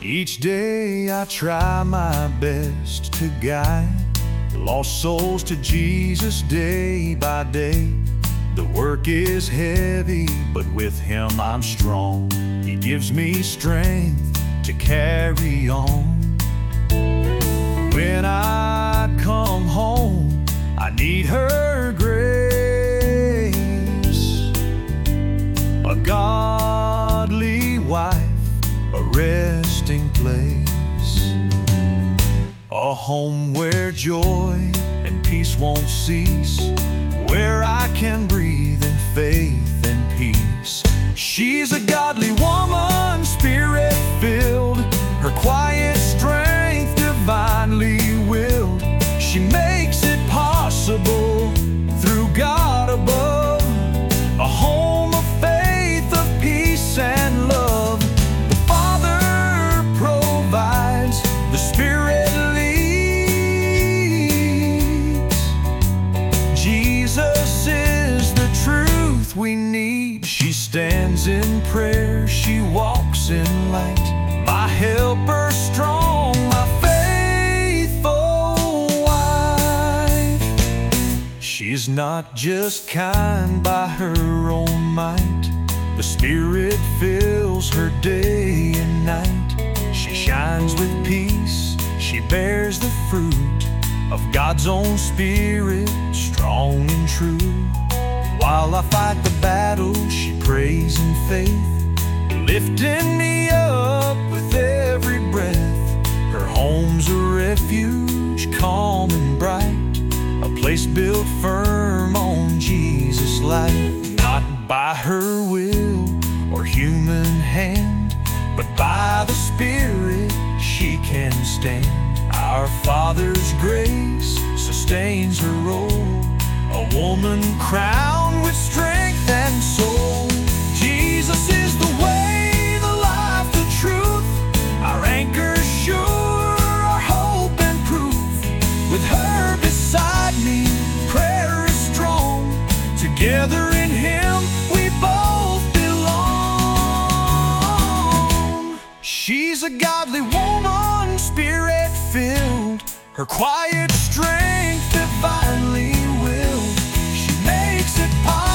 Each day I try my best to guide lost souls to Jesus day by day. The work is heavy, but with Him I'm strong. He gives me strength to carry on. When I come home, I need her grace, a godly wife, a resting place, a home where joy and peace won't cease, where I can breathe in faith and peace. She's a godly woman, spirit-filled, her quiet strength divinely willed. She makes it possible through God above, a home of faith, of peace and love. The Father provides, the Spirit leads. Jesus is the truth we need. She stands in prayer, she walks in light, my helper strong, my faithful wife. She's not just kind by her own might, the Spirit fills her day and night. She shines with peace, she bears the fruit of God's own Spirit, strong and true. While I fight the battle, she prays in faith, lifting me up with every breath. Her home's a refuge, calm and bright, a place built firm on Jesus' light. Not by her will or human hand, but by the Spirit she can stand. Our Father's grace sustains her role, a woman crowned with strength and soul. Jesus is the way, the life, the truth, our anchor sure, our hope and proof. With her beside me, prayer is strong. Together in Him we both belong. She's a godly woman, Spirit-filled, her quiet strength divinely willed. She makes it possible